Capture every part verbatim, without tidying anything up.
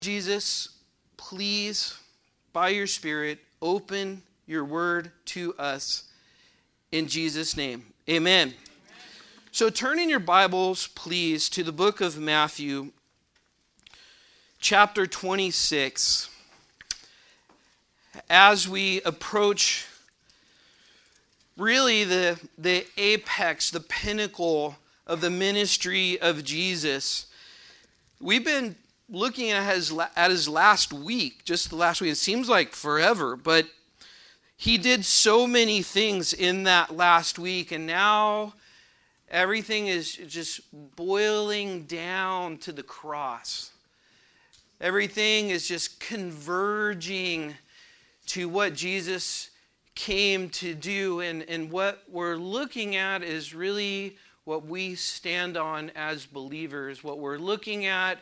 Jesus, please, by your Spirit, open your word to us in Jesus' name. Amen. Amen. So turn in your Bibles, please, to the book of Matthew, chapter twenty-six. As we approach really the, the apex, the pinnacle of the ministry of Jesus, we've been looking at his, at his last week, just the last week. It seems like forever, but he did so many things in that last week, and now everything is just boiling down to the cross. Everything is just converging to what Jesus came to do, and, and what we're looking at is really what we stand on as believers. What we're looking at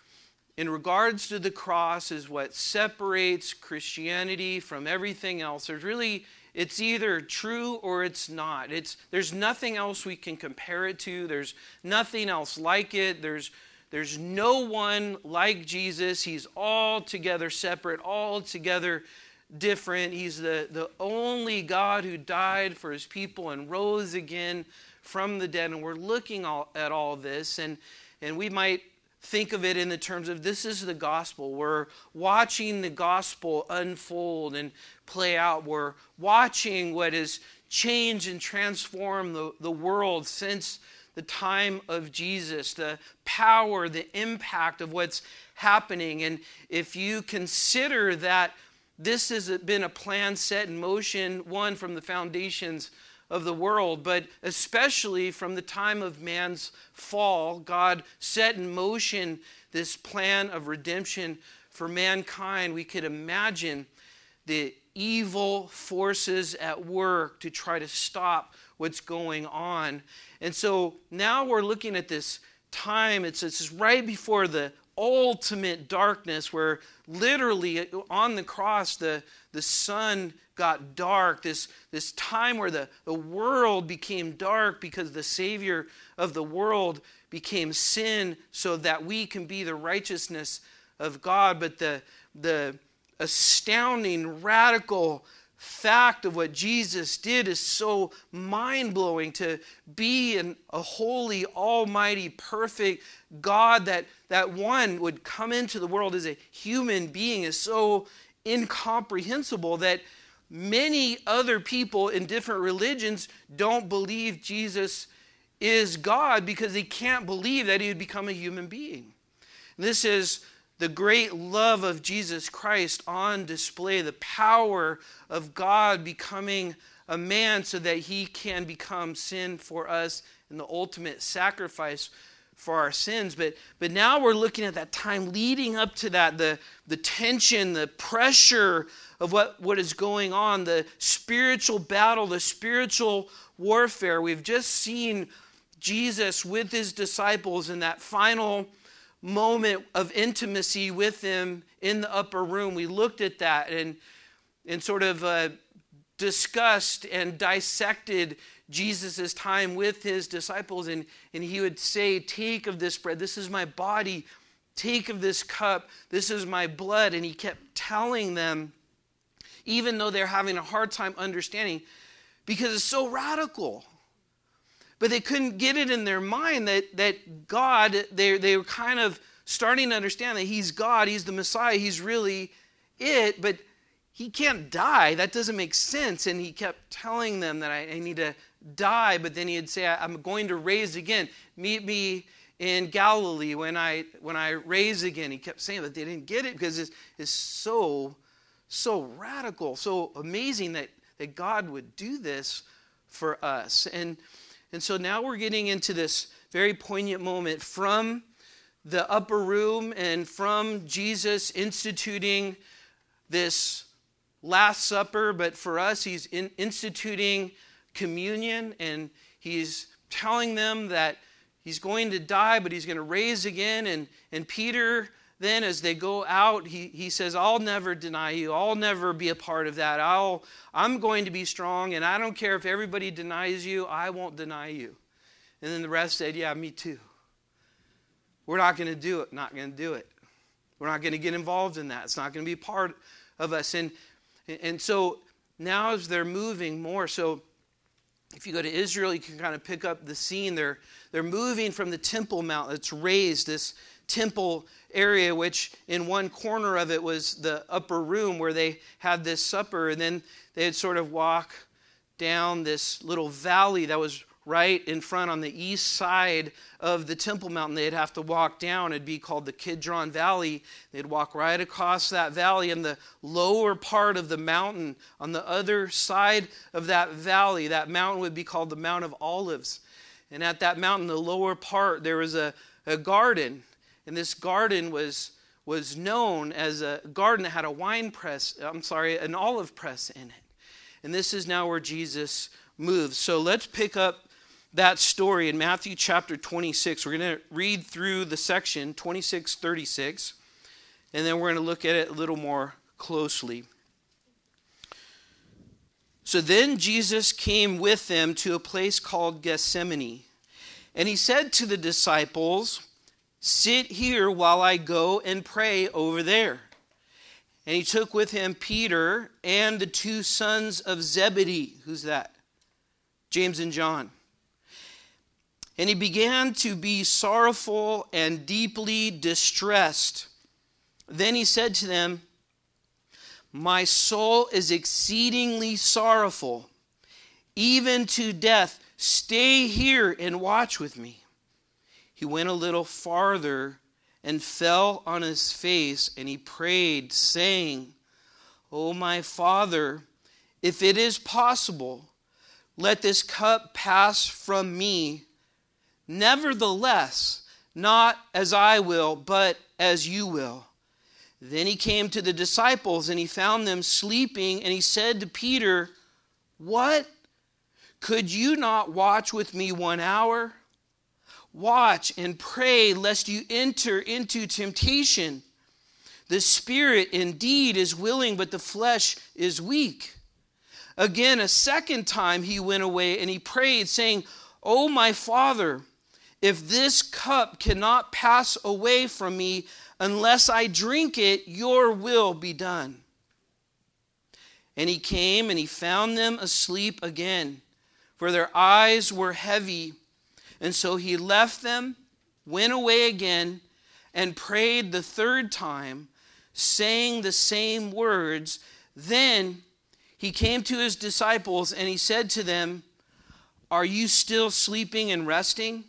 in regards to the cross is what separates Christianity from everything else. There's really, it's either true or it's not. It's there's nothing else we can compare it to. There's nothing else like it. There's there's no one like Jesus. He's altogether separate, altogether different. He's the, the only God who died for his people and rose again from the dead. And we're looking all, at all this, and and we might think of it in the terms of this is the gospel. We're watching the gospel unfold and play out. We're watching what has changed and transformed the, the world since the time of Jesus, the power, the impact of what's happening. And if you consider that this has been a plan set in motion, one, from the foundations of the world, but especially from the time of man's fall, God set in motion this plan of redemption for mankind. We could imagine the evil forces at work to try to stop what's going on. And so now we're looking at this time, it's, it's right before the ultimate darkness, where literally on the cross the, the sun got dark, this, this time where the, the world became dark because the Savior of the world became sin so that we can be the righteousness of God. But the, the astounding, radical fact of what Jesus did is so mind-blowing. To be an, a holy, almighty, perfect God that, that one would come into the world as a human being is so incomprehensible that many other people in different religions don't believe Jesus is God because they can't believe that he would become a human being. This is the great love of Jesus Christ on display, the power of God becoming a man so that he can become sin for us and the ultimate sacrifice for our sins. But but now we're looking at that time leading up to that, the, the tension, the pressure of what, what is going on, the spiritual battle, the spiritual warfare. We've just seen Jesus with his disciples in that final moment of intimacy with him in the upper room. We looked at that and, and sort of uh, discussed and dissected Jesus' time with his disciples, and, and he would say, take of this bread, this is my body, take of this cup, this is my blood. And he kept telling them, even though they're having a hard time understanding, because it's so radical. But they couldn't get it in their mind that, that God, they, they were kind of starting to understand that he's God, he's the Messiah, he's really it, but he can't die. That doesn't make sense. And he kept telling them that I, I need to die, but then he'd say, I'm going to raise again. Meet me in Galilee when I when I raise again. He kept saying that they didn't get it because it's, it's so, so radical, so amazing that, that God would do this for us. And, and so now we're getting into this very poignant moment from the upper room and from Jesus instituting this Last Supper, but for us, he's in instituting communion, and he's telling them that he's going to die, but he's going to raise again. And, and Peter, then, as they go out, he, he says, I'll never deny you. I'll never be a part of that. I'll, I'm going to be strong, and I don't care if everybody denies you. I won't deny you. And then the rest said, yeah, me too. We're not going to do it. Not going to do it. We're not going to get involved in that. It's not going to be part of us. And, and so now as they're moving more, so if you go to Israel, you can kind of pick up the scene. They're, they're moving from the Temple Mount that's raised, this temple area, which in one corner of it was the upper room where they had this supper. And then they'd sort of walk down this little valley that was right in front on the east side of the Temple Mountain. They'd have to walk down. It'd be called the Kidron Valley. They'd walk right across that valley, and the lower part of the mountain, on the other side of that valley, that mountain would be called the Mount of Olives. And at that mountain, the lower part, there was a, a garden. And this garden was, was known as a garden that had a wine press, I'm sorry, an olive press in it. And this is now where Jesus moves. So let's pick up that story in Matthew chapter twenty-six. We're going to read through the section twenty-six thirty-six, and then we're going to look at it a little more closely. So then Jesus came with them to a place called Gethsemane, and he said to the disciples, "Sit here while I go and pray over there." And he took with him Peter and the two sons of Zebedee. Who's that? James and John. And he began to be sorrowful and deeply distressed. Then he said to them, "My soul is exceedingly sorrowful, even to death. Stay here and watch with me." He went a little farther and fell on his face, and he prayed, saying, "O my Father, if it is possible, let this cup pass from me. Nevertheless, not as I will, but as you will." Then he came to the disciples, and he found them sleeping, and he said to Peter, "What? Could you not watch with me one hour? Watch and pray, lest you enter into temptation. The spirit indeed is willing, but the flesh is weak." Again, a second time he went away, and he prayed, saying, "O my Father, if this cup cannot pass away from me unless I drink it, your will be done." And he came and he found them asleep again, for their eyes were heavy. And so he left them, went away again, and prayed the third time, saying the same words. Then he came to his disciples and he said to them, "Are you still sleeping and resting?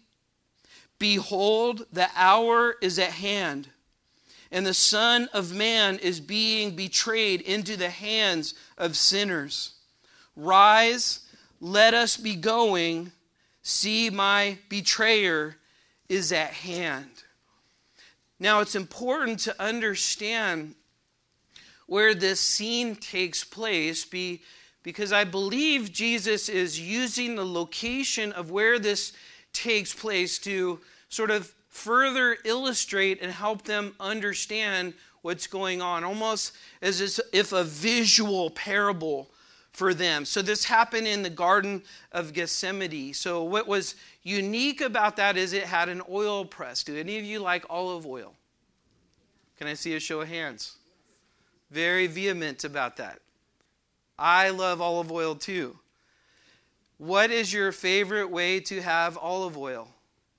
Behold, the hour is at hand, and the Son of Man is being betrayed into the hands of sinners. Rise, let us be going. See, my betrayer is at hand." Now, it's important to understand where this scene takes place, be, because I believe Jesus is using the location of where this takes place to sort of further illustrate and help them understand what's going on, almost as if a visual parable for them. So this happened in the Garden of Gethsemane. So what was unique about that is it had an oil press. Do any of you like olive oil? Can I see a show of hands? Very vehement about that. I love olive oil too. What is your favorite way to have olive oil?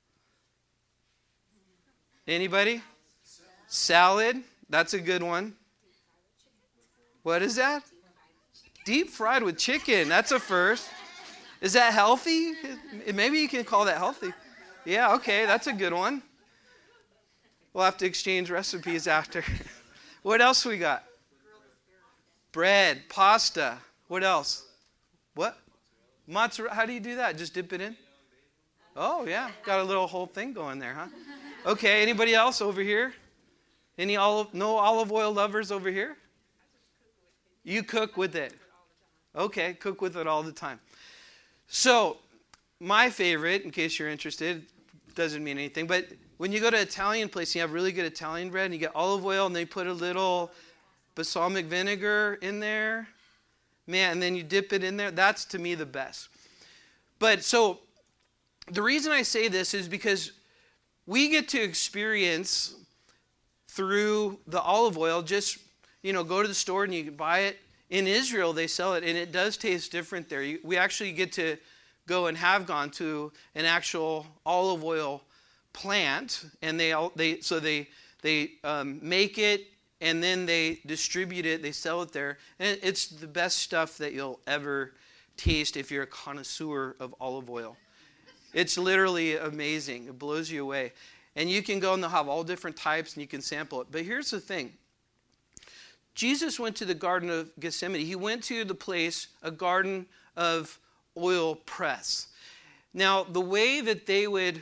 Anybody? Salad. That's a good one. What is that? Deep fried with chicken. That's a first. Is that healthy? Maybe you can call that healthy. Yeah, okay, that's a good one. We'll have to exchange recipes after. What else we got? Bread, pasta. What else? What? Mozzarella. How do you do that? Just dip it in? Oh, yeah. Got a little whole thing going there, huh? Okay, anybody else over here? Any olive, no olive oil lovers over here? You cook with it. Okay, cook with it all the time. So, my favorite, in case you're interested, doesn't mean anything, but when you go to an Italian place and you have really good Italian bread and you get olive oil and they put a little balsamic vinegar in there, man, and then you dip it in there, that's to me the best. But so, the reason I say this is because we get to experience through the olive oil. Just, you know, go to the store and you can buy it. In Israel, they sell it, and it does taste different there. You, we actually get to go and have gone to an actual olive oil plant, and they all they so they they um, make it, and then they distribute it. They sell it there, and it's the best stuff that you'll ever taste if you're a connoisseur of olive oil. It's literally amazing. It blows you away. And you can go and they'll have all different types, and you can sample it. But here's the thing. Jesus went to the Garden of Gethsemane. He went to the place, a garden of oil press. Now, the way that they would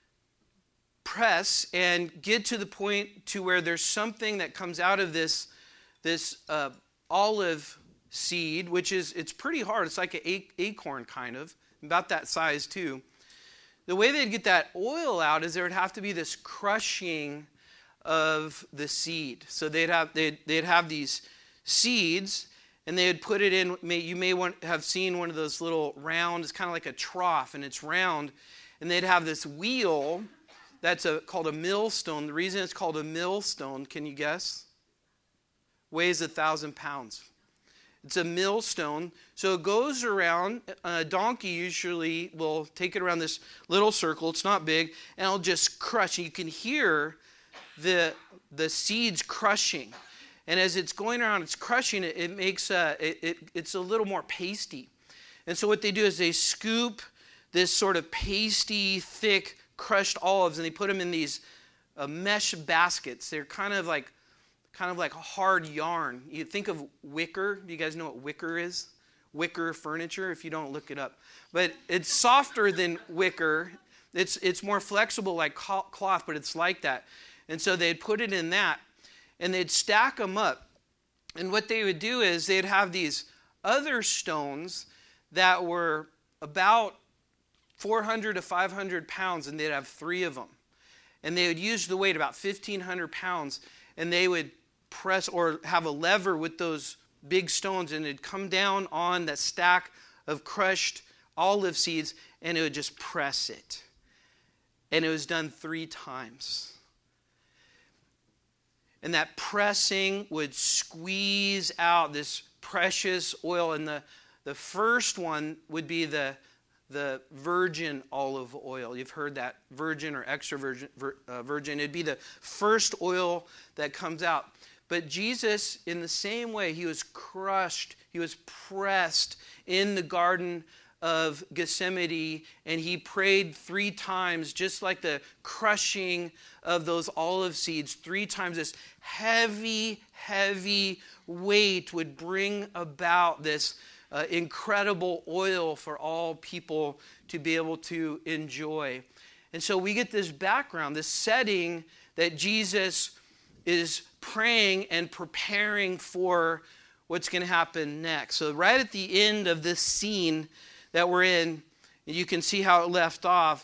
press and get to the point to where there's something that comes out of this, this uh, olive seed, which is, it's pretty hard. It's like an acorn kind of, about that size too. The way they'd get that oil out is there would have to be this crushing of the seed. So they'd have they'd, they'd have these seeds, and they would put it in. You may want, have seen one of those little round. It's kind of like a trough, and it's round. And they'd have this wheel that's a, called a millstone. The reason it's called a millstone, can you guess? Weighs a thousand pounds. It's a millstone. So it goes around. A donkey usually will take it around this little circle. It's not big, and it'll just crush. You can hear the the seeds crushing, and as it's going around, it's crushing it. It makes a it, it it's a little more pasty, and so what they do is they scoop this sort of pasty, thick, crushed olives, and they put them in these uh, mesh baskets. They're kind of like kind of like hard yarn. You think of wicker. Do you guys know what wicker is? Wicker furniture. If you don't, look it up. But it's softer than wicker. It's it's more flexible like cloth, but it's like that. And so they'd put it in that, and they'd stack them up. And what they would do is they'd have these other stones that were about four hundred to five hundred pounds, and they'd have three of them. And they would use the weight, about fifteen hundred pounds, and they would press or have a lever with those big stones, and it'd come down on that stack of crushed olive seeds, and it would just press it. And it was done three times. And that pressing would squeeze out this precious oil. And the, the first one would be the, the virgin olive oil. You've heard that, virgin or extra virgin, vir, uh, virgin. It'd be the first oil that comes out. But Jesus, in the same way, he was crushed, he was pressed in the Garden of Gethsemane, and he prayed three times, just like the crushing of those olive seeds. Three times this heavy, heavy weight would bring about this uh, incredible oil for all people to be able to enjoy. And so we get this background, this setting that Jesus is praying and preparing for what's going to happen next. So right at the end of this scene that we're in, you can see how it left off.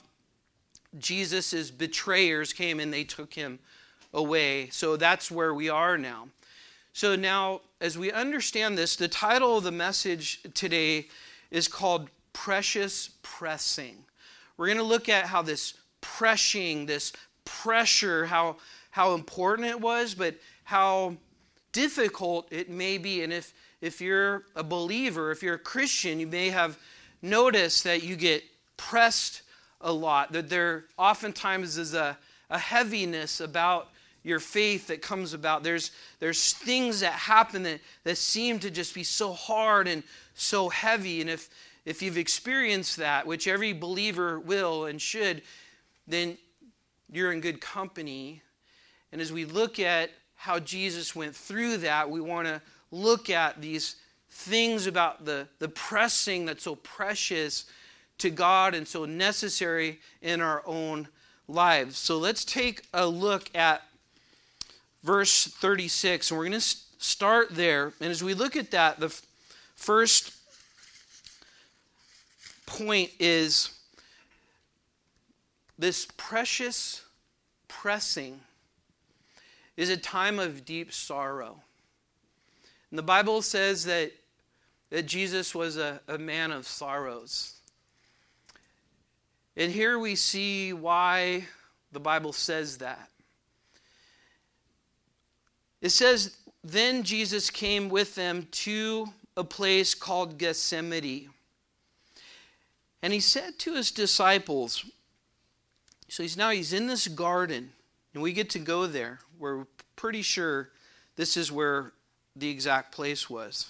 Jesus' betrayers came and they took him away. So that's where we are now. So now, as we understand this, the title of the message today is called Precious Pressing. We're going to look at how this pressing, this pressure, how, how important it was, but how difficult it may be. And if, if you're a believer, if you're a Christian, you may have noticed that you get pressed a lot, that there oftentimes is a, a heaviness about your faith that comes about. There's, there's things that happen that, that seem to just be so hard and so heavy. And if, if you've experienced that, which every believer will and should, then you're in good company. And as we look at how Jesus went through that, we want to look at these things about the, the pressing that's so precious to God and so necessary in our own lives. So let's take a look at verse thirty-six, and we're going to start there. And as we look at that, the f- first point is this precious pressing is a time of deep sorrow. And the Bible says that, that Jesus was a, a man of sorrows. And here we see why the Bible says that. It says, then Jesus came with them to a place called Gethsemane. And he said to his disciples, so he's now he's in this garden, and we get to go there. We're pretty sure this is where the exact place was.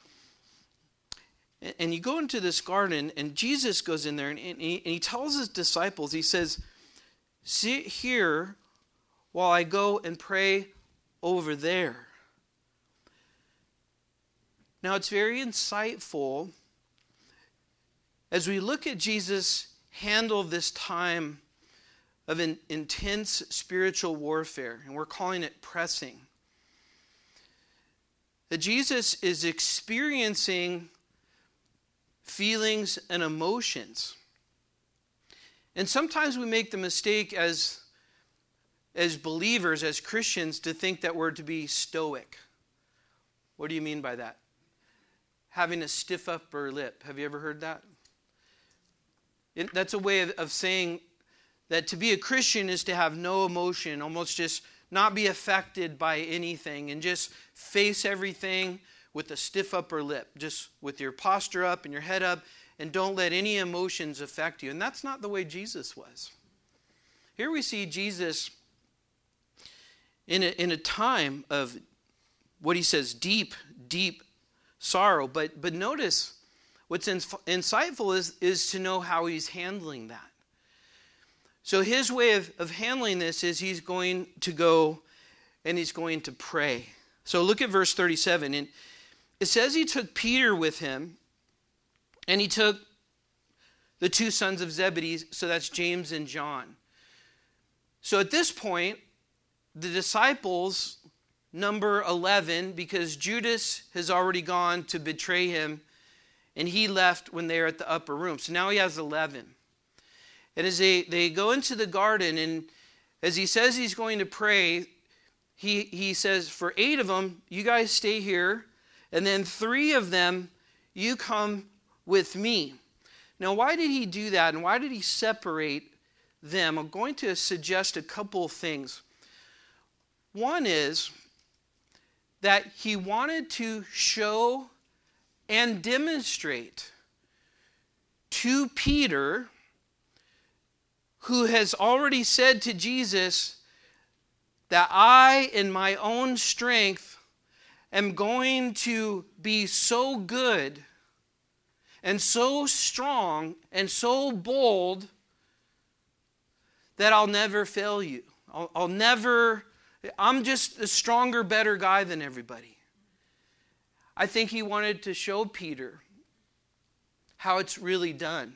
And you go into this garden, and Jesus goes in there, and he, and he tells his disciples, he says, sit here while I go and pray over there. Now, it's very insightful as we look at Jesus handle this time of an intense spiritual warfare, and we're calling it pressing. That Jesus is experiencing feelings and emotions. And sometimes we make the mistake as, as believers, as Christians, to think that we're to be stoic. What do you mean by that? Having a stiff upper lip. Have you ever heard that? It, that's a way of, of saying that to be a Christian is to have no emotion, almost just not be affected by anything, and just face everything with a stiff upper lip, just with your posture up and your head up, and don't let any emotions affect you. And that's not the way Jesus was. Here we see Jesus in a, in a time of what he says, deep, deep sorrow. But but notice what's in, insightful is, is to know how he's handling that. So his way of, of handling this is he's going to go and he's going to pray. So look at verse thirty-seven. And it says he took Peter with him, and he took the two sons of Zebedee, so that's James and John. So at this point, the disciples number eleven, because Judas has already gone to betray him, and he left when they were at the upper room. So now he has eleven. And as they, they go into the garden, and as he says he's going to pray, he, he says, for eight of them, you guys stay here, and then three of them, you come with me. Now, why did he do that, and why did he separate them? I'm going to suggest a couple of things. One is that he wanted to show and demonstrate to Peter, who has already said to Jesus that I, in my own strength, am going to be so good and so strong and so bold that I'll never fail you. I'll, I'll never, I'm just a stronger, better guy than everybody. I think he wanted to show Peter how it's really done.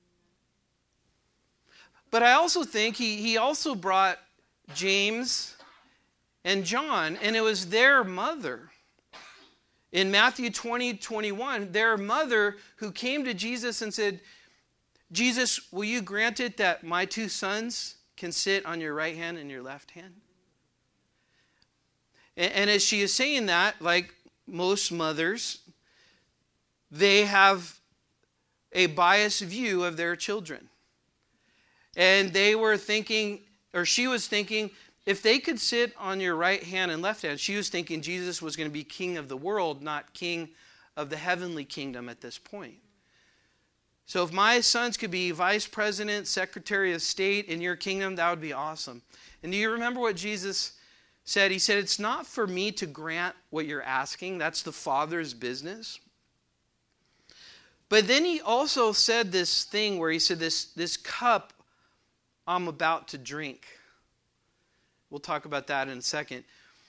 But I also think he, he also brought James and John, and it was their mother. In Matthew twenty, twenty-one, their mother who came to Jesus and said, Jesus, will you grant it that my two sons can sit on your right hand and your left hand? And, and as she is saying that, like most mothers, they have a biased view of their children. And they were thinking, or she was thinking, if they could sit on your right hand and left hand, she was thinking Jesus was going to be king of the world, not king of the heavenly kingdom at this point. So if my sons could be vice president, secretary of state in your kingdom, that would be awesome. And do you remember what Jesus said? He said, it's not for me to grant what you're asking. That's the Father's business. But then he also said this thing where he said, this, this cup I'm about to drink. We'll talk about that in a second.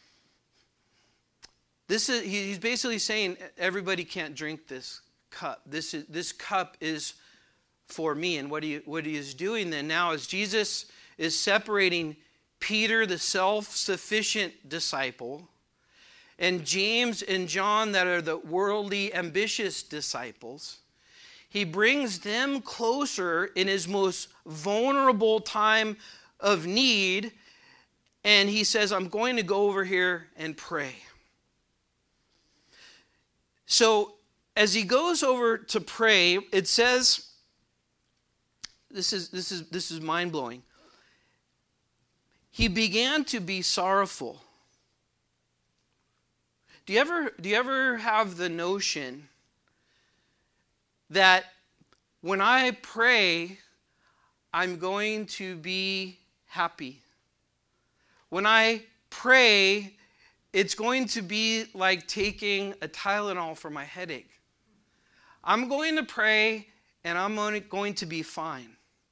This is, he's basically saying everybody can't drink this cup. This is, this cup is for me. And what he, what he is doing then now is Jesus is separating Peter, the self-sufficient disciple, and James and John, that are the worldly, ambitious disciples. He brings them closer in his most vulnerable time of need, and he says, I'm going to go over here and pray. So as he goes over to pray, it says, this is this is this is mind-blowing. He began to be sorrowful. Do you ever do you ever have the notion that when I pray, I'm going to be happy? When I pray, it's going to be like taking a Tylenol for my headache. I'm going to pray and I'm going to be fine.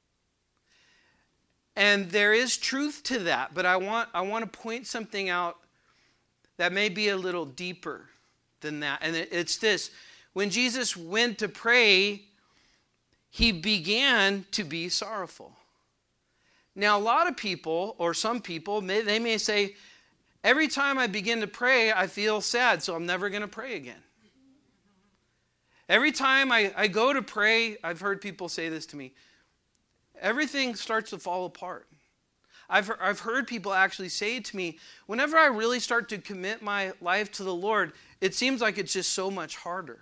And there is truth to that, but I want I want to point something out that may be a little deeper than that. And it's this: when Jesus went to pray, he began to be sorrowful. Now, a lot of people, or some people, may, they may say, every time I begin to pray, I feel sad, so I'm never going to pray again. Every time I, I go to pray, I've heard people say this to me, everything starts to fall apart. I've, I've heard people actually say to me, whenever I really start to commit my life to the Lord, it seems like it's just so much harder.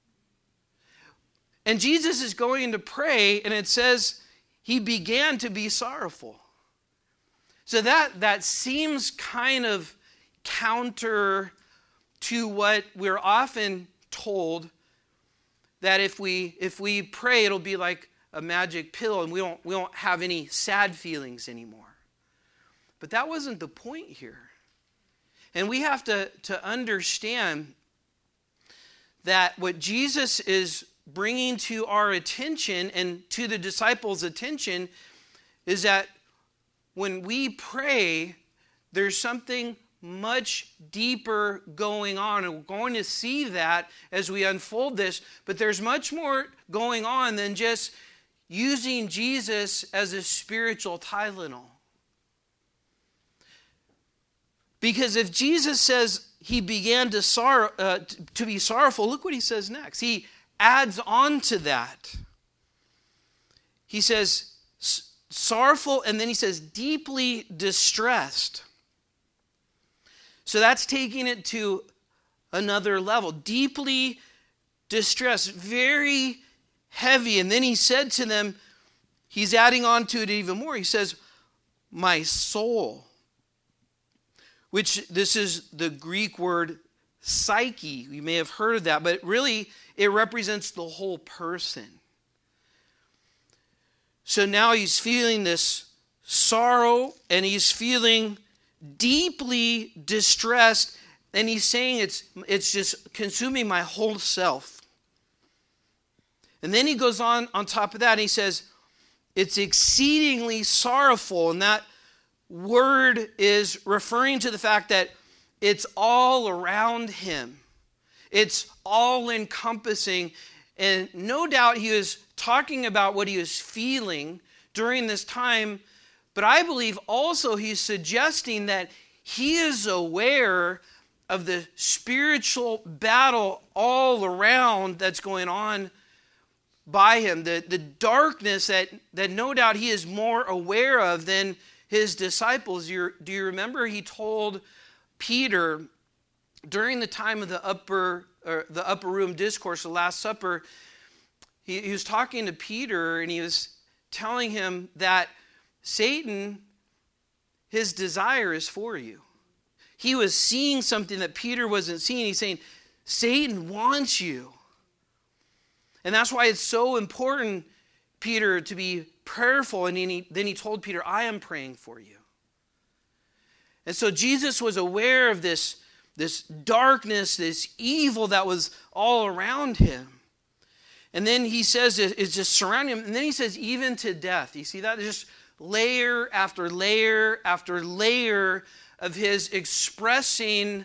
And Jesus is going to pray, and it says he began to be sorrowful. So that, that seems kind of counter to what we're often told, that if we if we pray, it'll be like a magic pill and we don't we don't have any sad feelings anymore. But that wasn't the point here. And we have to, to understand that what Jesus is bringing to our attention and to the disciples' attention is that when we pray, there's something much deeper going on. And we're going to see that as we unfold this. But there's much more going on than just using Jesus as a spiritual Tylenol. Because if Jesus says he began to sorrow, uh, to be sorrowful, look what he says next. He adds on to that. He says sorrowful, and then he says deeply distressed. So that's taking it to another level. Deeply distressed, very heavy. And then he said to them, he's adding on to it even more. He says, my soul, which this is the Greek word psyche. You may have heard of that, but really it represents the whole person. So now he's feeling this sorrow, and he's feeling deeply distressed, and he's saying it's it's just consuming my whole self. And then he goes on on top of that, and he says it's exceedingly sorrowful, and that word is referring to the fact that it's all around him. It's all encompassing, and no doubt he was talking about what he was feeling during this time. But I believe also he's suggesting that he is aware of the spiritual battle all around that's going on by him. The, the darkness that, that no doubt he is more aware of than his disciples. You're, do you remember he told Peter during the time of the upper, or the upper room discourse, the Last Supper, he, he was talking to Peter and he was telling him that Satan, his desire is for you. He was seeing something that Peter wasn't seeing. He's saying, Satan wants you. And that's why it's so important, Peter, to be prayerful. And then he, then he told Peter, I am praying for you. And so Jesus was aware of this, this darkness, this evil that was all around him. And then he says it's just surrounding him. And then he says, even to death. You see that? It's just layer after layer after layer of his expressing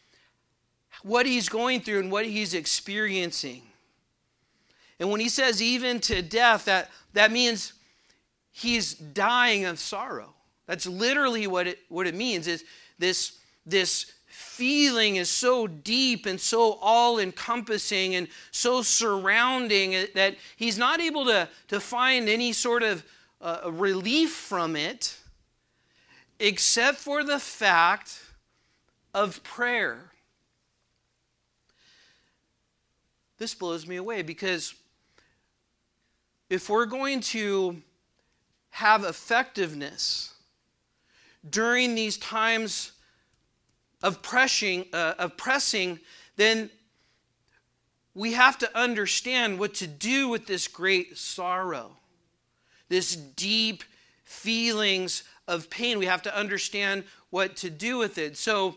what he's going through and what he's experiencing. And when he says even to death, that, that means he's dying of sorrow. That's literally what it what it means. Is this, this feeling is so deep and so all-encompassing and so surrounding that he's not able to, to find any sort of uh, relief from it except for the fact of prayer. This blows me away, because if we're going to have effectiveness during these times of pressing, uh, of pressing, then we have to understand what to do with this great sorrow, this deep feelings of pain. We have to understand what to do with it. So,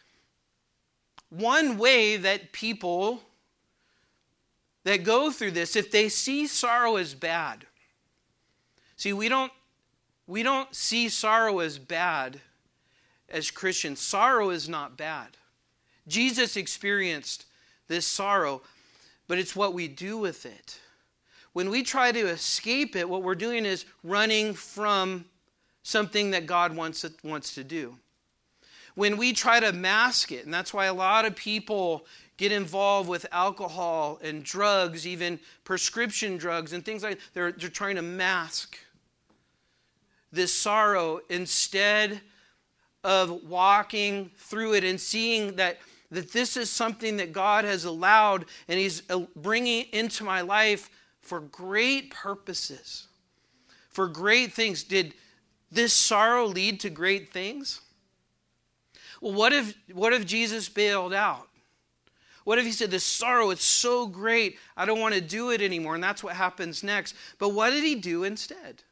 one way that people that go through this, if they see sorrow as bad, see, we don't we don't see sorrow as bad as Christians. Sorrow is not bad. Jesus experienced this sorrow, but it's what we do with it. When we try to escape it, what we're doing is running from something that God wants it, wants to do. When we try to mask it, and that's why a lot of people get involved with alcohol and drugs, even prescription drugs and things like that. They're, they're trying to mask this sorrow instead of walking through it and seeing that, that this is something that God has allowed and He's bringing into my life for great purposes, for great things. Did this sorrow lead to great things? Well, what if what if Jesus bailed out? What if He said, this sorrow, it's so great, I don't want to do it anymore, and that's what happens next. But what did He do instead?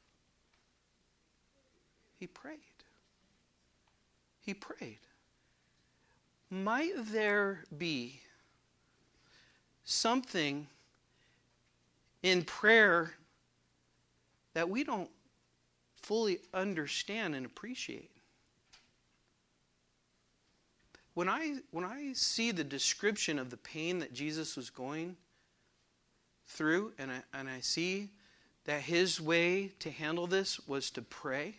He prayed. He prayed. Might there be something in prayer that we don't fully understand and appreciate? When I when I see the description of the pain that Jesus was going through, and I, and I see that His way to handle this was to pray,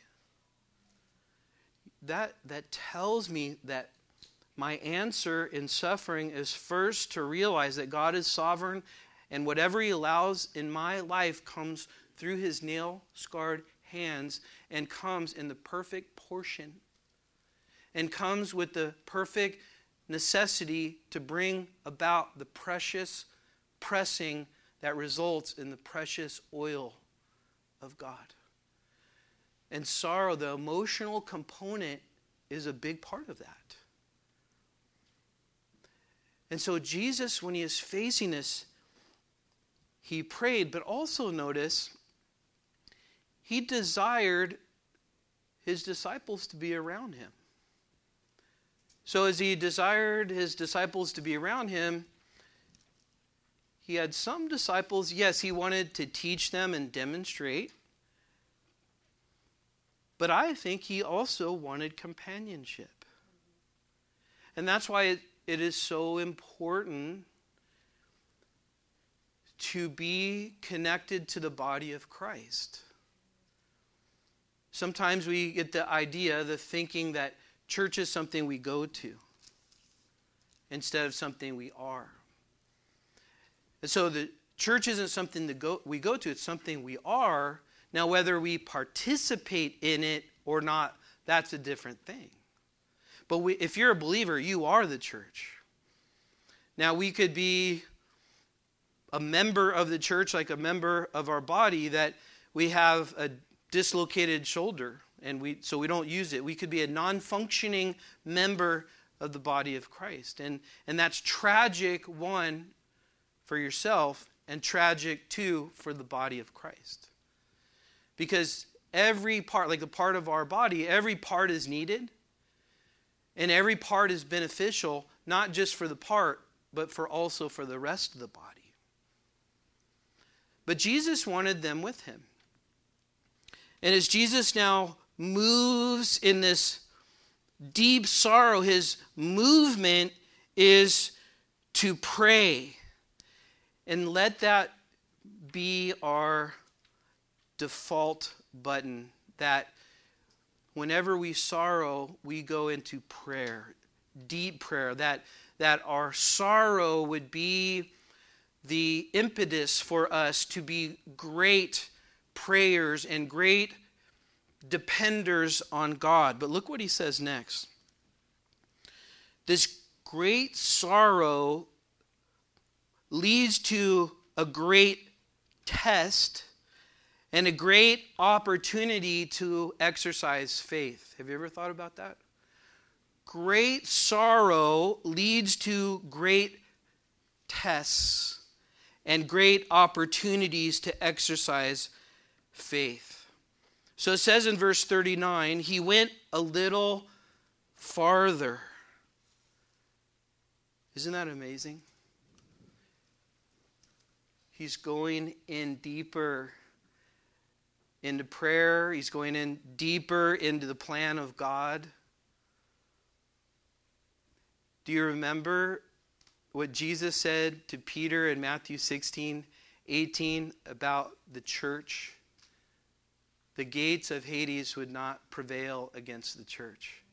that that tells me that my answer in suffering is first to realize that God is sovereign, and whatever He allows in my life comes through His nail-scarred hands and comes in the perfect portion and comes with the perfect necessity to bring about the precious pressing that results in the precious oil of God. And sorrow, the emotional component, is a big part of that. And so Jesus, when He is facing this, He prayed, but also notice, He desired His disciples to be around Him. So as He desired His disciples to be around Him, He had some disciples, yes, He wanted to teach them and demonstrate, but I think He also wanted companionship. And that's why it, it is so important to be connected to the body of Christ. Sometimes we get the idea, the thinking that church is something we go to instead of something we are. And so the church isn't something to go, we go to, it's something we are. Now, whether we participate in it or not, that's a different thing. But we, if you're a believer, you are the church. Now, we could be a member of the church, like a member of our body, that we have a dislocated shoulder, and we so we don't use it. We could be a non-functioning member of the body of Christ. And, and that's tragic, one, for yourself, and tragic, two, for the body of Christ. Because every part, like a part of our body, every part is needed, and every part is beneficial, not just for the part, but for also for the rest of the body. But Jesus wanted them with Him. And as Jesus now moves in this deep sorrow, His movement is to pray. And let that be our default button, that whenever we sorrow, we go into prayer, deep prayer, that, that our sorrow would be the impetus for us to be great prayers and great dependers on God. But look what He says next. This great sorrow leads to a great test and a great opportunity to exercise faith. Have you ever thought about that? great sorrow leads to great tests and great opportunities to exercise faith. So it says in verse thirty-nine, he went a little farther. Isn't that amazing? He's going in deeper into prayer. He's going in deeper into the plan of God. Do you remember what Jesus said to Peter in Matthew sixteen, eighteen about the church? The gates of Hades would not prevail against the church.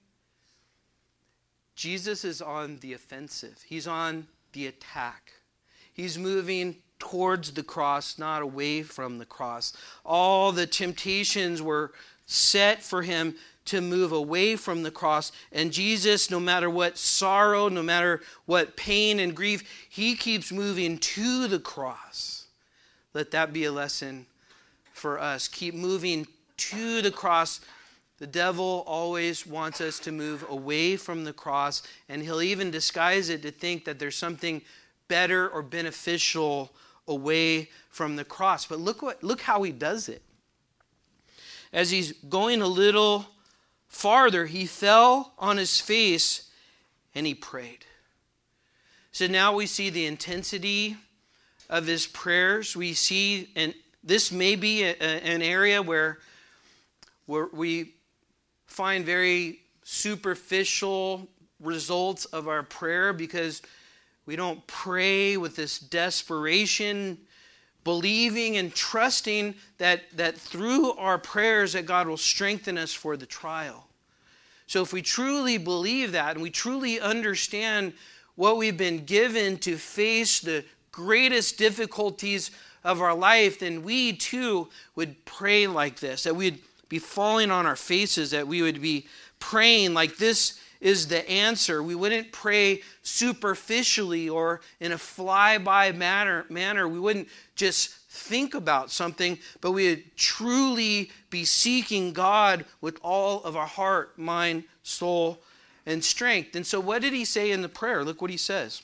Jesus is on the offensive. He's on the attack. He's moving towards the cross, not away from the cross. All the temptations were set for him to move away from the cross. And Jesus, no matter what sorrow, no matter what pain and grief, he keeps moving to the cross. Let that be a lesson for us. Keep moving to the cross. The devil always wants us to move away from the cross, and he'll even disguise it to think that there's something better or beneficial away from the cross. But look what look how he does it. As he's going a little farther, he fell on his face and he prayed. So now we see the intensity of his prayers. We see, and this may be a, a, an area where, where we find very superficial results of our prayer because we don't pray with this desperation, believing and trusting that, that through our prayers that God will strengthen us for the trial. So if we truly believe that and we truly understand what we've been given to face the greatest difficulties of our life, then we too would pray like this, that we'd be falling on our faces, that we would be praying like this is the answer. We wouldn't pray superficially or in a fly-by manner, manner. We wouldn't just think about something, but we would truly be seeking God with all of our heart, mind, soul, and strength. And so what did he say in the prayer? Look what he says.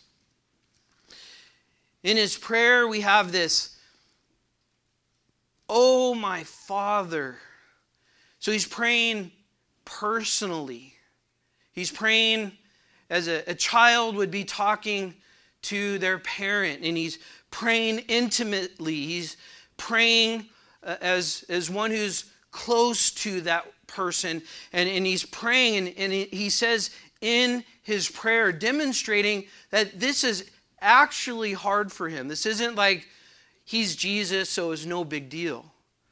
In his prayer, we have this, "Oh, my Father." So he's praying personally. He's praying as a, a child would be talking to their parent, and he's praying intimately. He's praying uh, as, as one who's close to that person, and, and he's praying, and, and he says in his prayer, demonstrating that this is actually hard for him. This isn't like he's Jesus, so it's no big deal.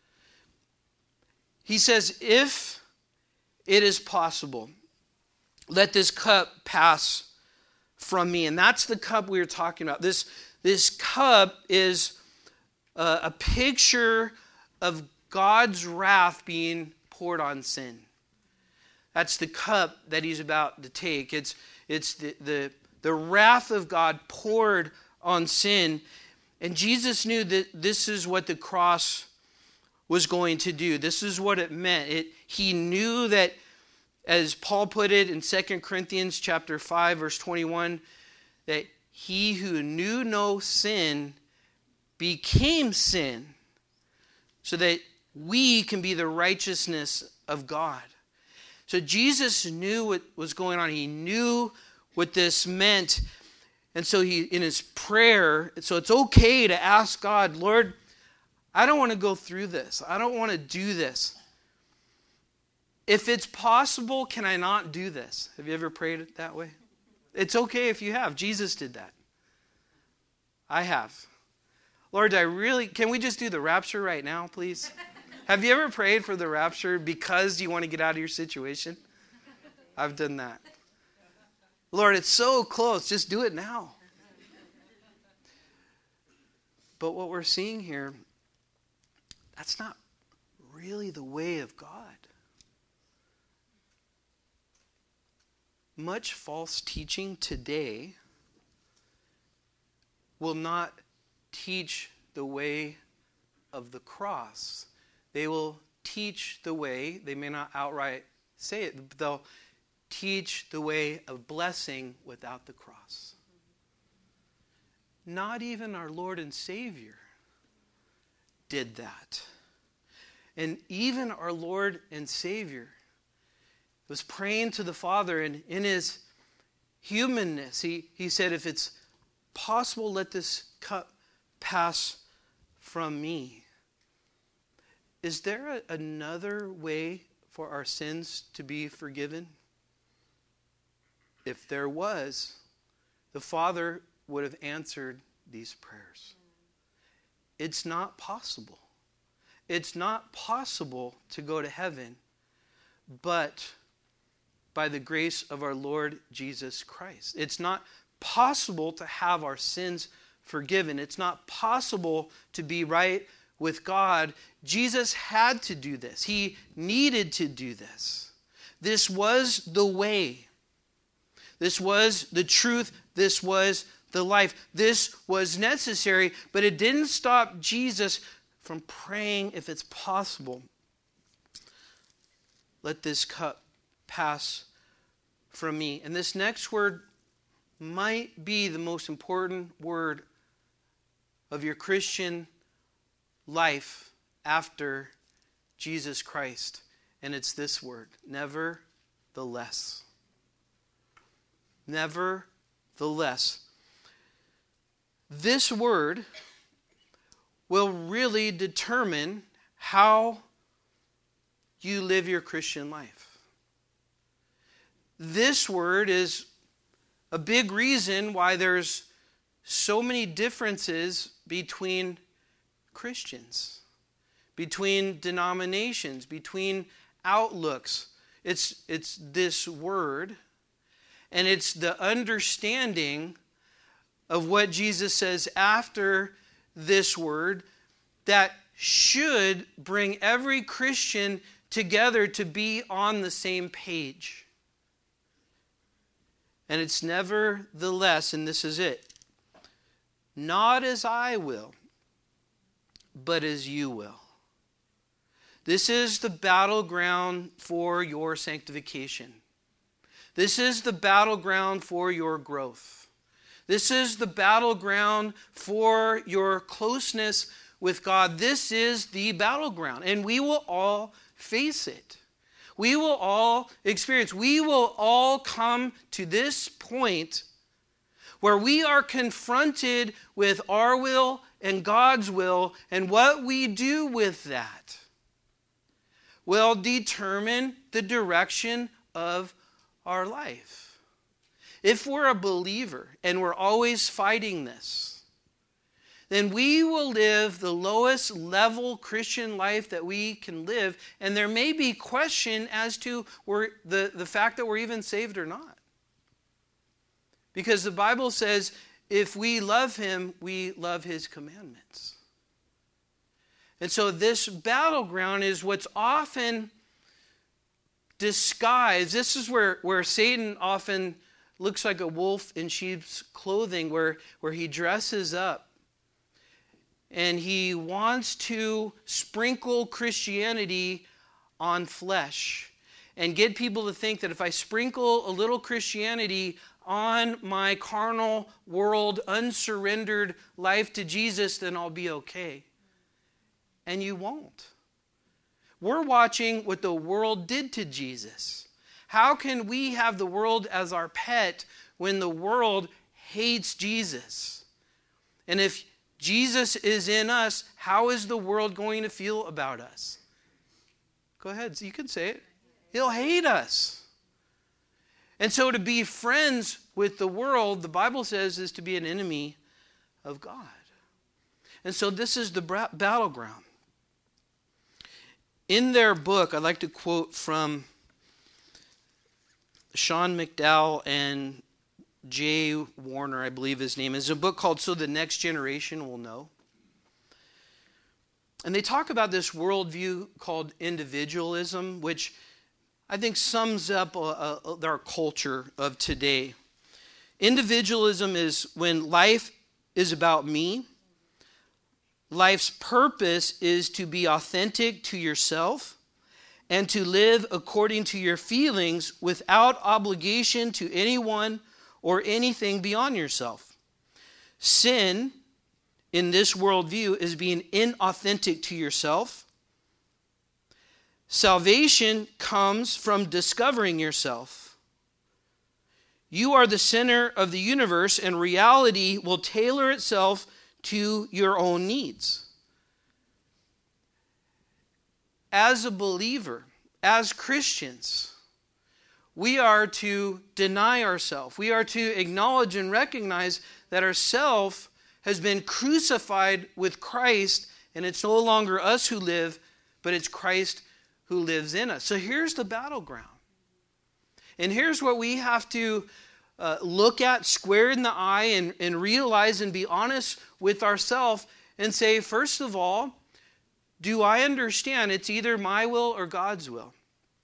He says, if it is possible, let this cup pass from me. And that's the cup we were talking about. This, this cup is a, a picture of God's wrath being poured on sin. That's the cup that he's about to take. It's, it's the, the, the wrath of God poured on sin. And Jesus knew that this is what the cross was going to do. This is what it meant. It, he knew that, as Paul put it in Second Corinthians chapter five, verse twenty-one, that he who knew no sin became sin so that we can be the righteousness of God. So Jesus knew what was going on. He knew what this meant. And so he, in his prayer, so it's okay to ask God, Lord, I don't want to go through this. I don't want to do this. If it's possible, can I not do this? Have you ever prayed it that way? It's okay if you have. Jesus did that. I have. Lord, I really, can we just do the rapture right now, please? Have you ever prayed for the rapture because you want to get out of your situation? I've done that. Lord, it's so close. Just do it now. But what we're seeing here, that's not really the way of God. Much false teaching today will not teach the way of the cross. They will teach the way, they may not outright say it, but they'll teach the way of blessing without the cross. Not even our Lord and Savior did that. And even our Lord and Savior was praying to the Father, and in his humanness, he, he said, if it's possible, let this cup pass from me. Is there a, another way for our sins to be forgiven? If there was, the Father would have answered these prayers. It's not possible. It's not possible to go to heaven, but by the grace of our Lord Jesus Christ. It's not possible to have our sins forgiven. It's not possible to be right with God. Jesus had to do this. He needed to do this. This was the way. This was the truth. This was the life. This was necessary, but it didn't stop Jesus from praying, if it's possible, let this cup pass from me. And this next word might be the most important word of your Christian life after Jesus Christ. And it's this word, nevertheless. Nevertheless. This word will really determine how you live your Christian life. This word is a big reason why there's so many differences between Christians, between denominations, between outlooks. It's, it's this word, and it's the understanding of what Jesus says after this word that should bring every Christian together to be on the same page. And it's nevertheless, and this is it, not as I will, but as you will. This is the battleground for your sanctification. This is the battleground for your growth. This is the battleground for your closeness with God. This is the battleground, and we will all face it. We will all experience. We will all come to this point where we are confronted with our will and God's will, and what we do with that will determine the direction of our life. If we're a believer and we're always fighting this, then we will live the lowest level Christian life that we can live, and there may be question as to we're, the, the fact that we're even saved or not. Because the Bible says, if we love Him, we love His commandments. And so this battleground is what's often disguised. This is where, where Satan often looks like a wolf in sheep's clothing, where, where he dresses up. And he wants to sprinkle Christianity on flesh and get people to think that if I sprinkle a little Christianity on my carnal world, unsurrendered life to Jesus, then I'll be okay. And you won't. We're watching what the world did to Jesus. How can we have the world as our pet when the world hates Jesus? And if Jesus is in us, how is the world going to feel about us? Go ahead, you can say it. He'll hate us. And so to be friends with the world, the Bible says, is to be an enemy of God. And so this is the battleground. In their book, I'd like to quote from Sean McDowell and Jay Warner, I believe his name is. A book called So the Next Generation Will Know. And they talk about this worldview called individualism, which I think sums up uh, uh, our culture of today. Individualism is when life is about me. Life's purpose is to be authentic to yourself and to live according to your feelings without obligation to anyone or anything beyond yourself. Sin, in this worldview, is being inauthentic to yourself. Salvation comes from discovering yourself. You are the center of the universe, and reality will tailor itself to your own needs. As a believer, as Christians, we are to deny ourselves. We are to acknowledge and recognize that our self has been crucified with Christ, and it's no longer us who live, but it's Christ who lives in us. So here's the battleground. And here's what we have to uh, look at square in the eye and, and realize and be honest with ourselves and say, first of all, do I understand it's either my will or God's will?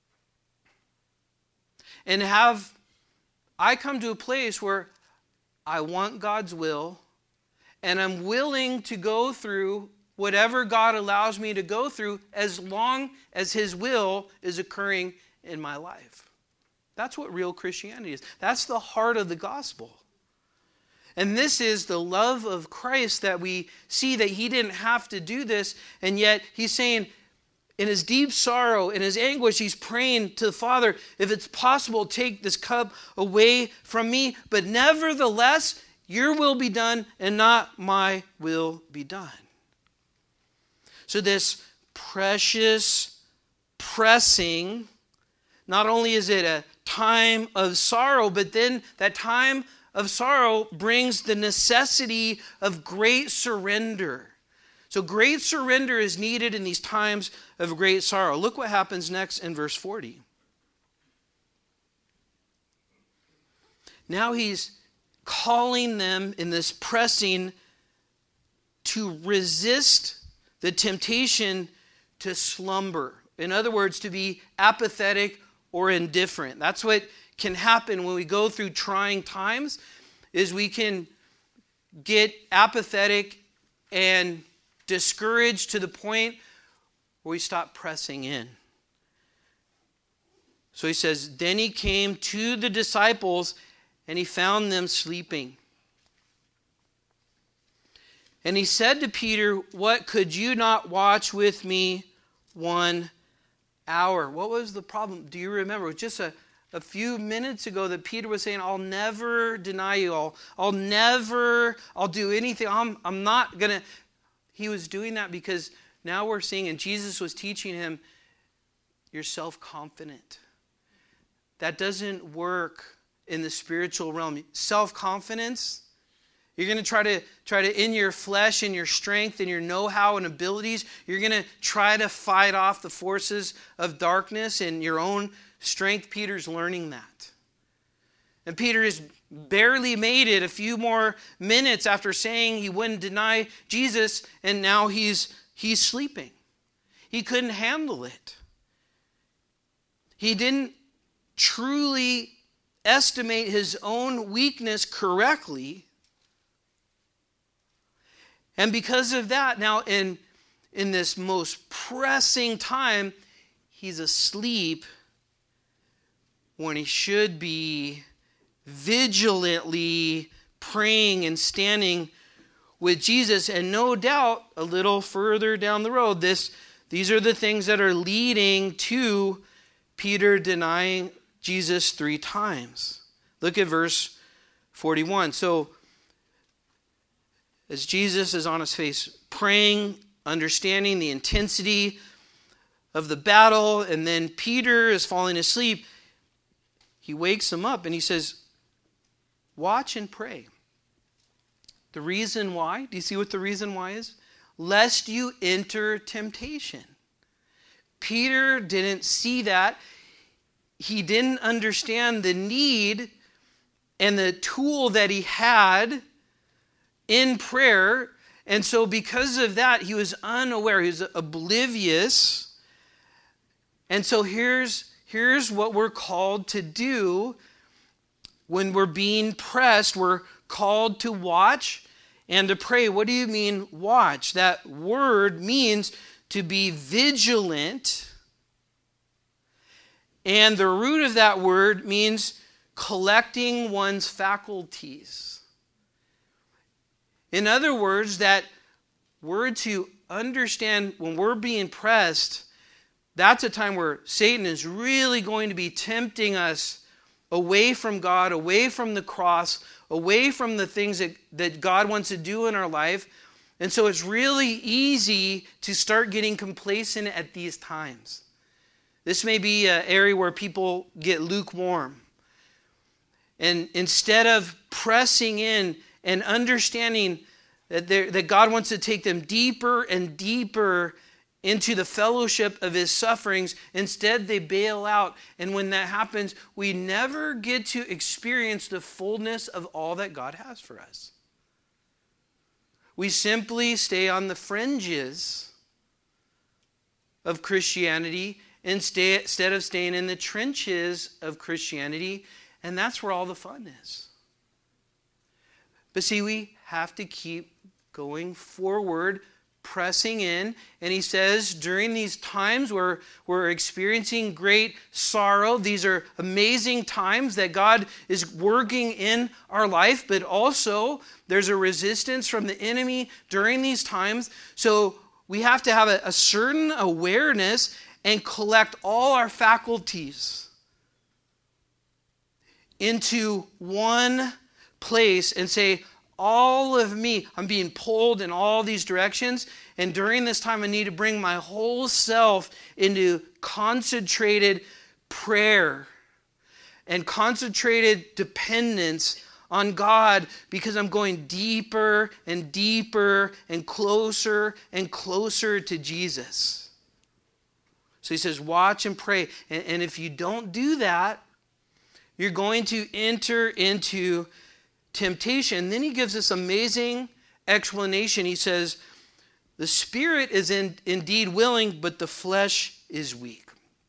And have I come to a place where I want God's will, and I'm willing to go through whatever God allows me to go through as long as His will is occurring in my life. That's what real Christianity is. That's the heart of the gospel. And this is the love of Christ that we see, that He didn't have to do this, and yet He's saying, in His deep sorrow, in His anguish, He's praying to the Father, if it's possible, take this cup away from me, but nevertheless, your will be done and not my will be done. So this precious pressing, not only is it a time of sorrow, but then that time of sorrow brings the necessity of great surrender. So great surrender is needed in these times of great sorrow. Look what happens next in verse forty. Now He's calling them in this pressing to resist the temptation to slumber. In other words, to be apathetic or indifferent. That's what can happen when we go through trying times, is we can get apathetic and discouraged to the point where we stop pressing in. So He says, then He came to the disciples and He found them sleeping. And He said to Peter, what, could you not watch with me one hour? What was the problem? Do you remember? It was just a, a few minutes ago that Peter was saying, I'll never deny you. I'll, I'll never, I'll do anything. I'm, I'm not going to. He was doing that because now we're seeing, and Jesus was teaching him, you're self-confident. That doesn't work in the spiritual realm. Self-confidence, you're going to try to try to in your flesh and your strength and your know-how and abilities, you're going to try to fight off the forces of darkness in your own strength. Peter's learning that. And Peter has barely made it a few more minutes after saying he wouldn't deny Jesus, and now he's he's sleeping. He couldn't handle it. He didn't truly estimate his own weakness correctly. And because of that, now in, in this most pressing time, he's asleep when he should be vigilantly praying and standing with Jesus. And no doubt, a little further down the road, this these are the things that are leading to Peter denying Jesus three times. Look at verse forty-one. So, as Jesus is on his face praying, understanding the intensity of the battle, and then Peter is falling asleep, he wakes him up and he says, watch and pray. The reason why, do you see what the reason why is? Lest you enter temptation. Peter didn't see that. He didn't understand the need and the tool that he had in prayer. And so because of that, he was unaware. He was oblivious. And so here's, here's what we're called to do when we're being pressed. We're called to watch and to pray. What do you mean watch? That word means to be vigilant And the root of that word means collecting one's faculties. In other words, that we're to understand when we're being pressed, that's a time where Satan is really going to be tempting us away from God, away from the cross, away from the things that, that God wants to do in our life. And so it's really easy to start getting complacent at these times. This may be an area where people get lukewarm. And instead of pressing in and understanding that, that God wants to take them deeper and deeper into the fellowship of his sufferings, instead they bail out. And when that happens, we never get to experience the fullness of all that God has for us. We simply stay on the fringes of Christianity instead of staying in the trenches of Christianity, and that's where all the fun is. But see, we have to keep going forward, pressing in, and he says during these times where we're experiencing great sorrow, these are amazing times that God is working in our life, but also there's a resistance from the enemy during these times. So we have to have a, a certain awareness and collect all our faculties into one place and say, all of me, I'm being pulled in all these directions, and during this time I need to bring my whole self into concentrated prayer and concentrated dependence on God, because I'm going deeper and deeper and closer and closer to Jesus. So he says, watch and pray. And, and if you don't do that, you're going to enter into temptation. Then he gives this amazing explanation. He says, the spirit is in, indeed willing, but the flesh is weak.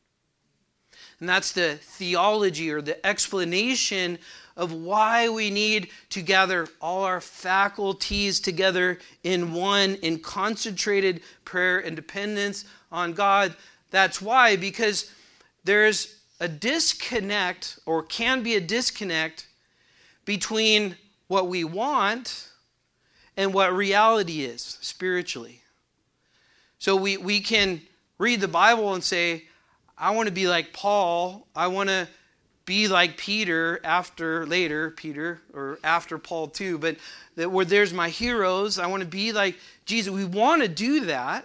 And that's the theology or the explanation of why we need to gather all our faculties together in one, in concentrated prayer and dependence on God. That's why, because there's a disconnect, or can be a disconnect, between what we want and what reality is spiritually. So we, we can read the Bible and say, I want to be like Paul. I want to be like Peter after, later, Peter, or after Paul too. But that where there's my heroes, I want to be like Jesus. We want to do that.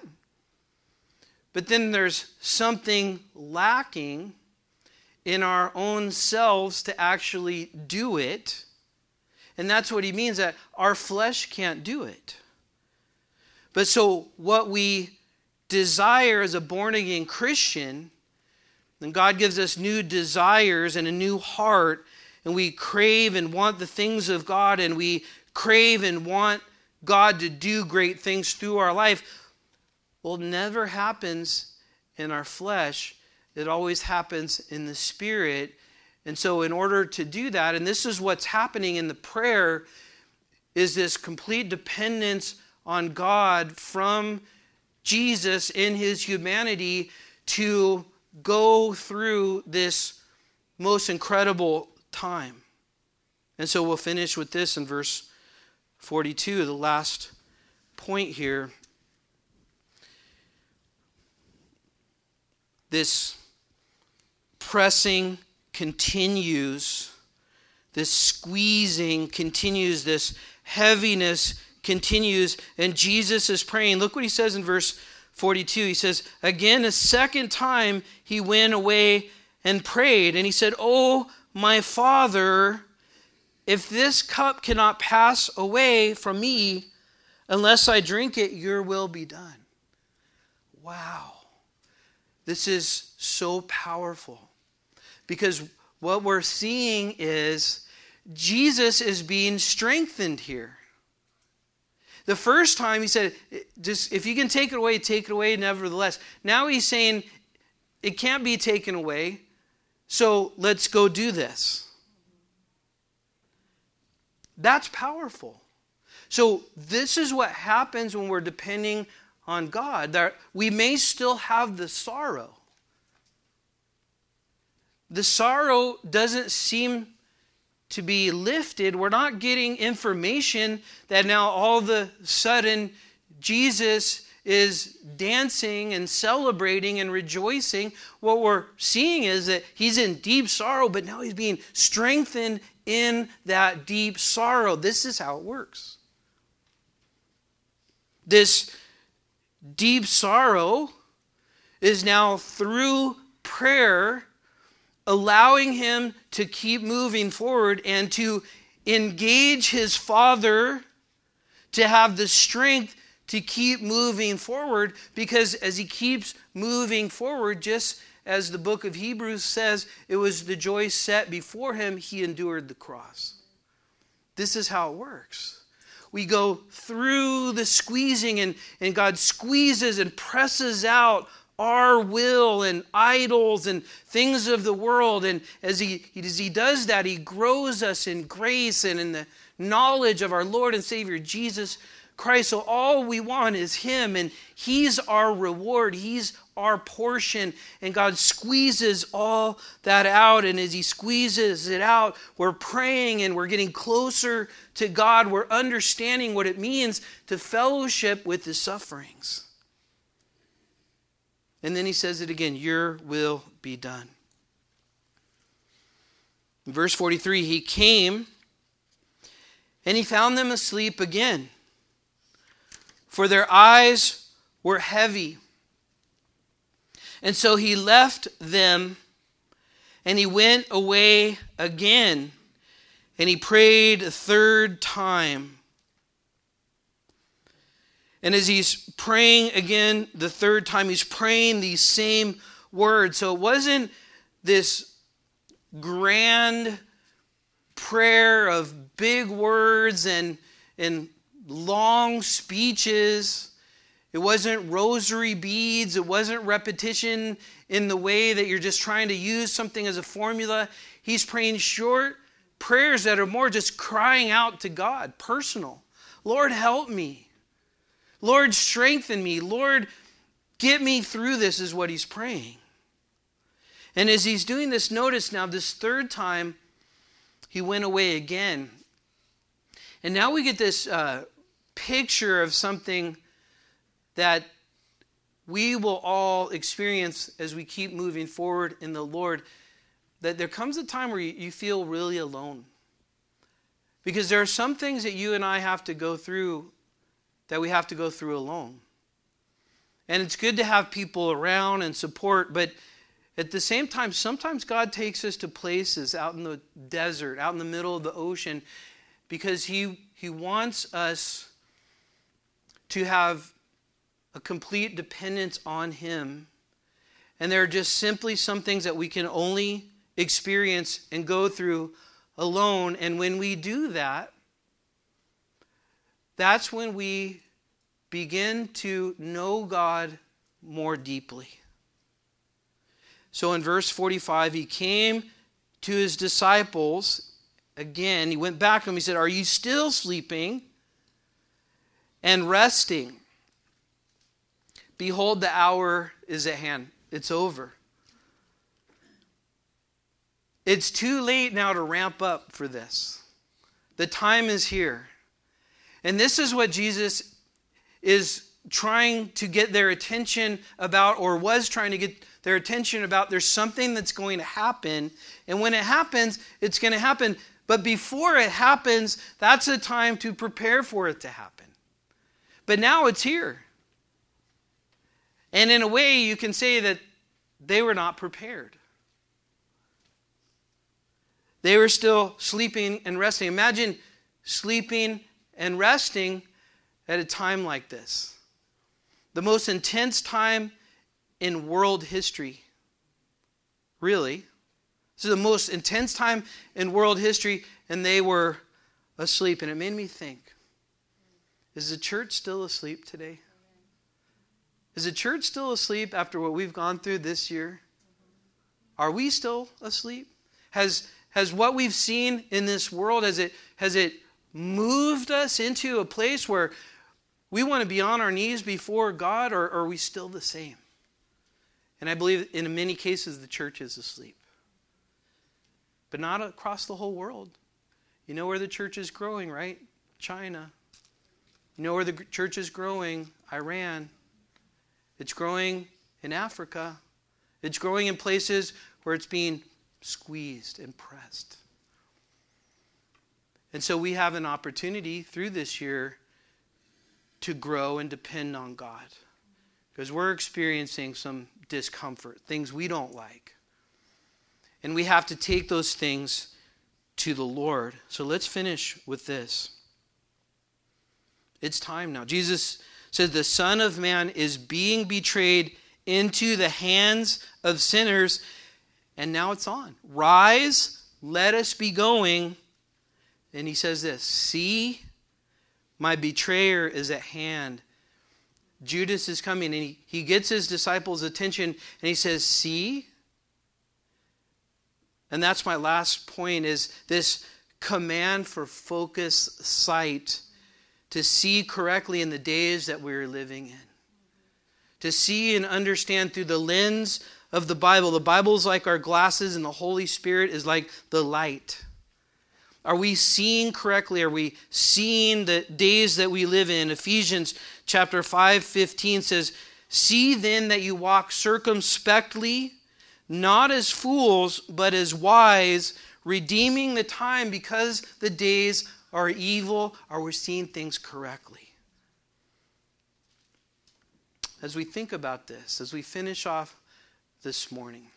But then there's something lacking in our own selves to actually do it. And that's what he means, that our flesh can't do it. But so what we desire as a born-again Christian, and God gives us new desires and a new heart, and we crave and want the things of God, and we crave and want God to do great things through our life. Well, it never happens in our flesh. It always happens in the Spirit. And so in order to do that, and this is what's happening in the prayer, is this complete dependence on God from Jesus in his humanity to go through this most incredible time. And so we'll finish with this in verse forty-two, the last point here. This pressing continues, this squeezing continues, this heaviness continues, and Jesus is praying. Look what he says in verse forty-two. He says, again, a second time he went away and prayed, and he said, "Oh, my Father, if this cup cannot pass away from me unless I drink it, your will be done." Wow. This is so powerful. Because what we're seeing is Jesus is being strengthened here. The first time he said, just if you can take it away, take it away nevertheless. Now he's saying it can't be taken away, so let's go do this. That's powerful. So this is what happens when we're depending on God. That we may still have the sorrow, the sorrow doesn't seem to be lifted. We're not getting information that now all of a sudden Jesus is dancing and celebrating and rejoicing. What we're seeing is that he's in deep sorrow, but now he's being strengthened in that deep sorrow. This is how it works. This deep sorrow is now through prayer allowing him to keep moving forward and to engage his Father to have the strength to keep moving forward, because as he keeps moving forward, just as the book of Hebrews says, it was the joy set before him, he endured the cross. This is how it works. We go through the squeezing, and, and God squeezes and presses out our will and idols and things of the world. And as he, as he does that, he grows us in grace and in the knowledge of our Lord and Savior Jesus Christ. So all we want is him, and he's our reward. He's our portion. And God squeezes all that out. And as he squeezes it out, we're praying and we're getting closer to God. We're understanding what it means to fellowship with his sufferings. And then he says it again, your will be done. In verse forty-three, he came and he found them asleep again, for their eyes were heavy. And so he left them and he went away again, and he prayed a third time. And as he's praying again the third time, he's praying these same words. So it wasn't this grand prayer of big words and, and long speeches. It wasn't rosary beads. It wasn't repetition in the way that you're just trying to use something as a formula. He's praying short prayers that are more just crying out to God, personal. Lord, help me. Lord, strengthen me. Lord, get me through this, is what he's praying. And as he's doing this, notice now this third time, he went away again. And now we get this uh, picture of something that we will all experience as we keep moving forward in the Lord, that there comes a time where you, you feel really alone. Because there are some things that you and I have to go through that we have to go through alone. And it's good to have people around and support, but at the same time, sometimes God takes us to places out in the desert, out in the middle of the ocean, because he, he wants us to have a complete dependence on him. And there are just simply some things that we can only experience and go through alone. And when we do that, that's when we begin to know God more deeply. So in verse forty-five, he came to his disciples again. He went back to them. He said, are you still sleeping and resting? Behold, the hour is at hand. It's over. It's too late now to ramp up for this. The time is here. And this is what Jesus is trying to get their attention about, or was trying to get their attention about. There's something that's going to happen. And when it happens, it's going to happen. But before it happens, that's a time to prepare for it to happen. But now it's here. And in a way, you can say that they were not prepared. They were still sleeping and resting. Imagine sleeping and resting at a time like this. The most intense time in world history. Really. This is the most intense time in world history, and they were asleep. And it made me think, is the church still asleep today? Is the church still asleep after what we've gone through this year? Are we still asleep? Has, has what we've seen in this world, has it, has it moved us into a place where we want to be on our knees before God, or, or are we still the same? And I believe in many cases the church is asleep. but not across the whole world. You know where the church is growing, right? China. You know where the church is growing? Iran. It's growing in Africa. It's growing in places where it's being squeezed and pressed. And so we have an opportunity through this year to grow and depend on God. Because we're experiencing some discomfort, things we don't like. And we have to take those things to the Lord. So let's finish with this. It's time now. Jesus says the Son of Man is being betrayed into the hands of sinners. And now it's on. Rise, let us be going. And he says this, see, my betrayer is at hand. Judas is coming, and he, he gets his disciples' attention, and he says, see? And that's my last point, is this command for focused sight, to see correctly in the days that we're living in. To see and understand through the lens of the Bible. The Bible is like our glasses, and the Holy Spirit is like the light. Are we seeing correctly? Are we seeing the days that we live in? Ephesians chapter five fifteen says, see then that you walk circumspectly, not as fools, but as wise, redeeming the time because the days are evil. Are we seeing things correctly? As we think about this, as we finish off this morning,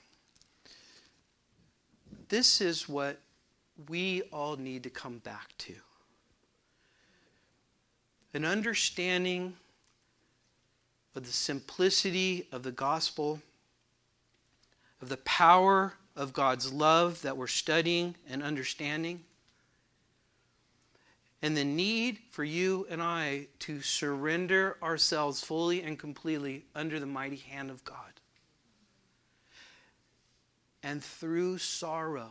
this is what we all need to come back to. An understanding of the simplicity of the gospel, of the power of God's love that we're studying and understanding, and the need for you and I to surrender ourselves fully and completely under the mighty hand of God. And through sorrow,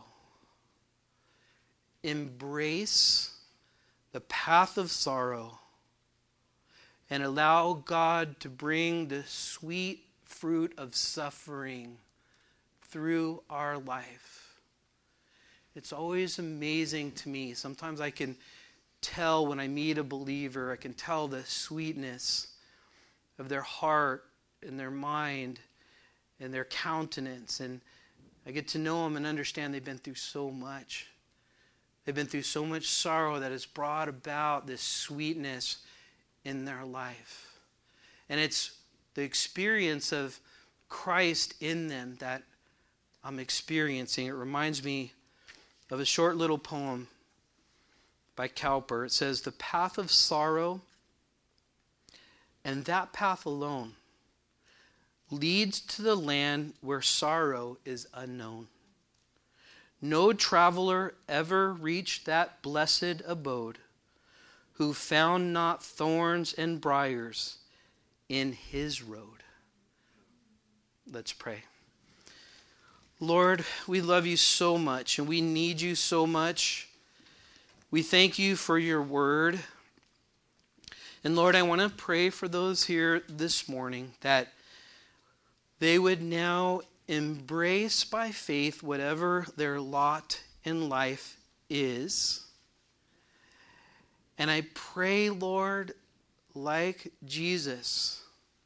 embrace the path of sorrow and allow God to bring the sweet fruit of suffering through our life. It's always amazing to me. Sometimes I can tell when I meet a believer, I can tell the sweetness of their heart and their mind and their countenance. And I get to know them and understand they've been through so much. They've been through so much sorrow that has brought about this sweetness in their life. And it's the experience of Christ in them that I'm experiencing. It reminds me of a short little poem by Cowper. It says, the path of sorrow, and that path alone, leads to the land where sorrow is unknown. No traveler ever reached that blessed abode who found not thorns and briars in his road. Let's pray. Lord, we love you so much and we need you so much. We thank you for your word. And Lord, I want to pray for those here this morning that they would now embrace by faith whatever their lot in life is. And I pray, Lord, like Jesus,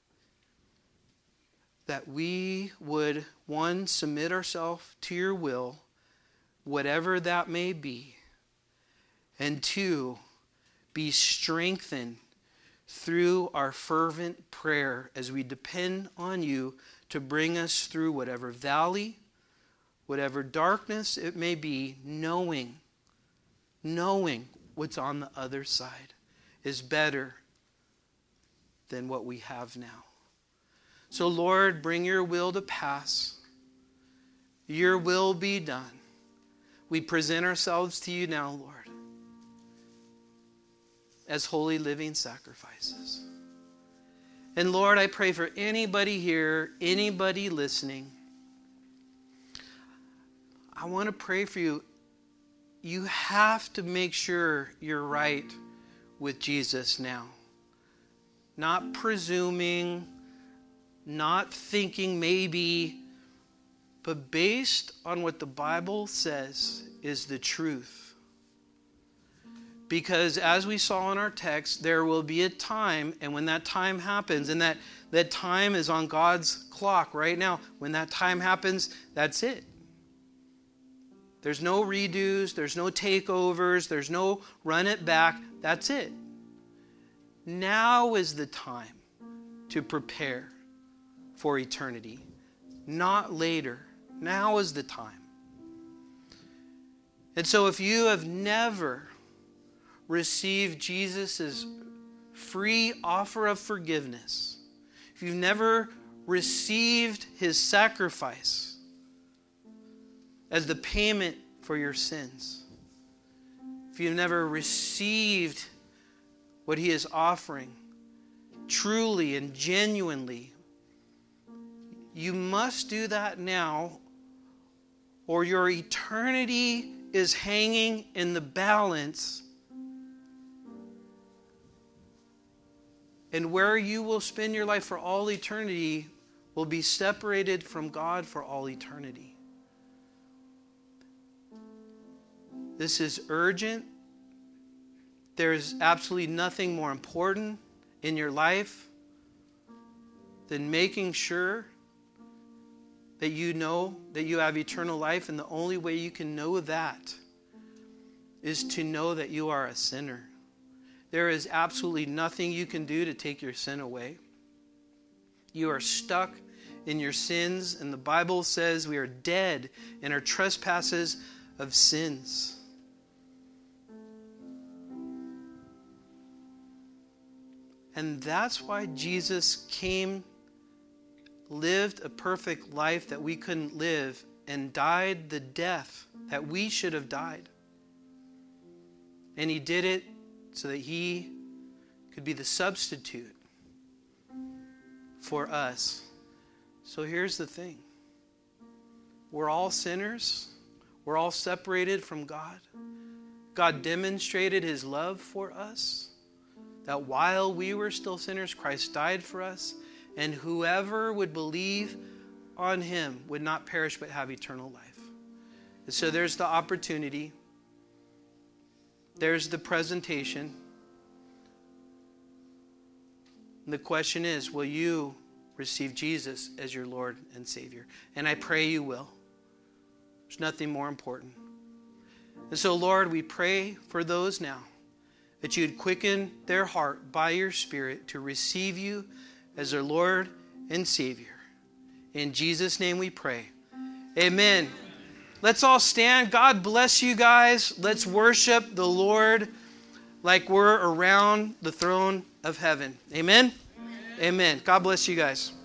that we would, one, submit ourselves to your will, whatever that may be, and two, be strengthened through our fervent prayer as we depend on you to bring us through whatever valley, whatever darkness it may be, knowing, knowing what's on the other side is better than what we have now. So Lord, bring your will to pass. Your will be done. We present ourselves to you now, Lord, as holy living sacrifices. And Lord, I pray for anybody here, anybody listening. I want to pray for you. You have to make sure you're right with Jesus now. Not presuming, not thinking maybe, but based on what the Bible says is the truth. Because as we saw in our text, there will be a time, and when that time happens, and that, that time is on God's clock right now, when that time happens, that's it. There's no redos, there's no takeovers, there's no run it back, that's it. Now is the time to prepare for eternity, not later. Now is the time. And so if you have never received Jesus' free offer of forgiveness, if you've never received his sacrifice as the payment for your sins, if you've never received what he is offering truly and genuinely, you must do that now, or your eternity is hanging in the balance. And where you will spend your life for all eternity will be separated from God for all eternity. This is urgent. There is absolutely nothing more important in your life than making sure that you know that you have eternal life. And the only way you can know that is to know that you are a sinner. There is absolutely nothing you can do to take your sin away. You are stuck in your sins, and the Bible says we are dead in our trespasses of sins. And that's why Jesus came, lived a perfect life that we couldn't live, and died the death that we should have died. And he did it so that he could be the substitute for us. So here's the thing. We're all sinners. We're all separated from God. God demonstrated his love for us, that while we were still sinners, Christ died for us, and whoever would believe on him would not perish but have eternal life. And so there's the opportunity. There's the presentation. And the question is, will you receive Jesus as your Lord and Savior? And I pray you will. There's nothing more important. And so, Lord, we pray for those now, that you'd quicken their heart by your Spirit to receive you as their Lord and Savior. In Jesus' name we pray. Amen. Let's all stand. God bless you guys. Let's worship the Lord like we're around the throne of heaven. Amen? Amen. Amen. God bless you guys.